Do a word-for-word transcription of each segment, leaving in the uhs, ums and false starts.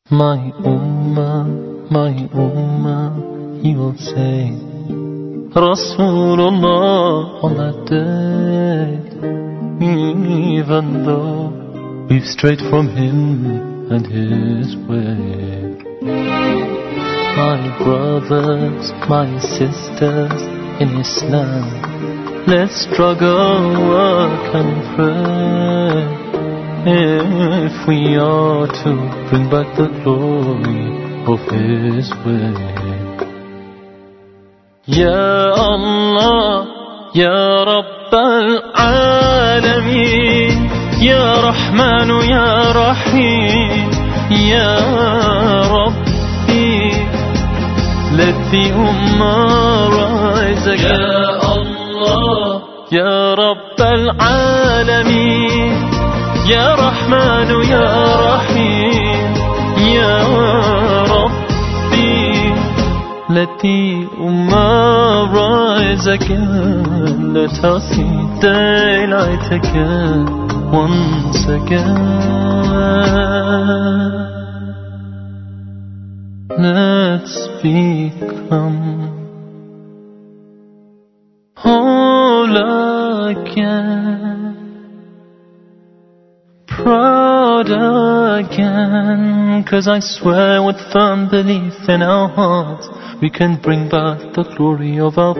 My Ummah, my Ummah, he will say, Rasulullah on that day, even though we've strayed from him and his way. My brothers, my sisters in Islam, let's struggle, work and pray, if we are to bring back the glory of his way. Ya Allah, Ya Rabb al-Alameen, Ya Rahman, Ya Rahim, Ya Rabbi, let the Ummah rise again. Ya Allah, Ya Rabb al-Alameen, Ya Rahman, Ya Rahim, Ya Rabbi, let the Ummah rise again. Let us see daylight again, once again. Let's become whole again, proud again, 'cause I swear with firm belief in our hearts we can bring back the glory of our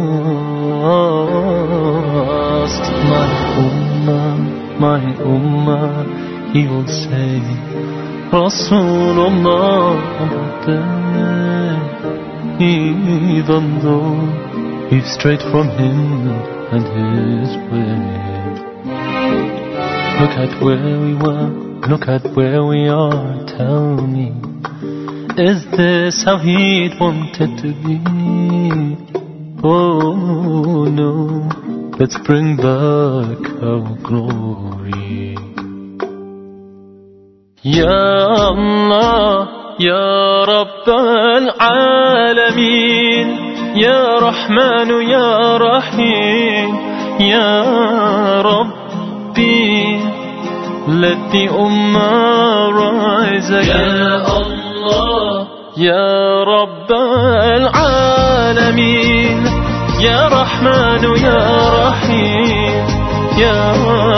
past. My Ummah, my Ummah, he will say, Rasulullah on that day, even though we've strayed from him and his way. Look at where we were, look at where we are, tell me, is this how he'd wanted to be? Oh no, let's bring back our glory. Ya Allah, Ya Rabb al-Alameen, Ya Rahman, Ya Rahim, Ya Rabbi, let the Ummah rise again. Ya Allah, Ya Rabb al-Alameen, Ya Rahman, Ya Rahim, Ya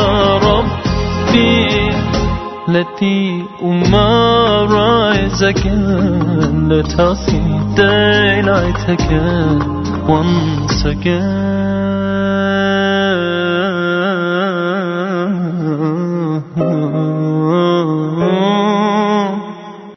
Rabbi, let the Ummah rise again. Let us see daylight again, once again.